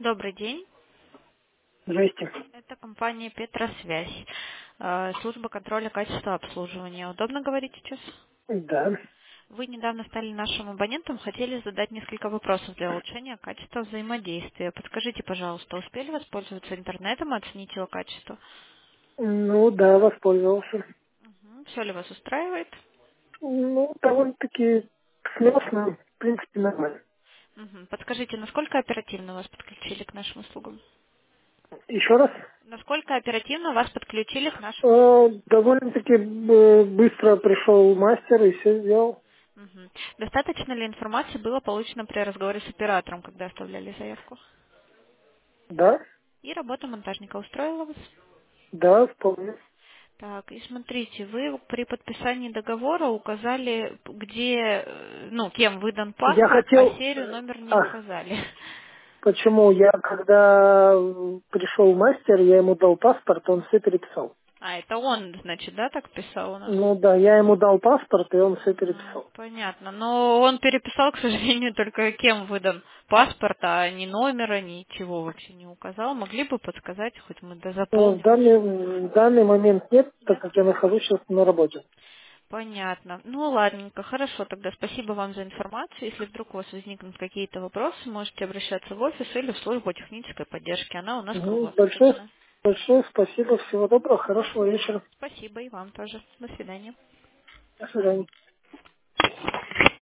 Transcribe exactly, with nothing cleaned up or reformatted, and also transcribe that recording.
Добрый день. Здрасте. Это компания Петросвязь. Э, Служба контроля качества обслуживания. Удобно говорить сейчас? Да. Вы недавно стали нашим абонентом, хотели задать несколько вопросов для улучшения качества взаимодействия. Подскажите, пожалуйста, успели воспользоваться интернетом и оценить его качество? Ну да, воспользовался. Все ли вас устраивает? Ну, довольно-таки сносно, в принципе, нормально. Мгм. Подскажите, насколько оперативно вас подключили к нашим услугам? Еще раз. Насколько оперативно вас подключили к нашим Э, услугам? довольно-таки э, быстро пришел мастер и все сделал. Мгм. Достаточно ли информации было получено при разговоре с оператором, когда оставляли заявку? Да, И работа монтажника устроила вас? да, вполне. Так, и смотрите, вы при подписании договора указали, где, э, ну, кем выдан Я паспорт, а хотел... серию, номер не А, указали. почему? Я, когда э, пришел мастер, я ему дал паспорт, он все переписал. А, это он, значит, да, так писал у нас? Ну да, я ему дал паспорт, и он все А, переписал. понятно. Но он переписал, к сожалению, только кем выдан паспорт, а ни номера, ничего вообще не указал. Могли бы подсказать, хоть мы Ну, в дозаполним. данный, в данный момент нет, так Нет? как я нахожусь сейчас на работе. Понятно. Ну, ладненько, хорошо. Тогда спасибо вам за информацию. Если вдруг у вас возникнут какие-то вопросы, можете обращаться в офис или в службу технической поддержки. Она у нас Ну, большое, круглосуточная. большое спасибо. Всего доброго. Хорошего вечера. Спасибо и вам тоже. До свидания. До свидания.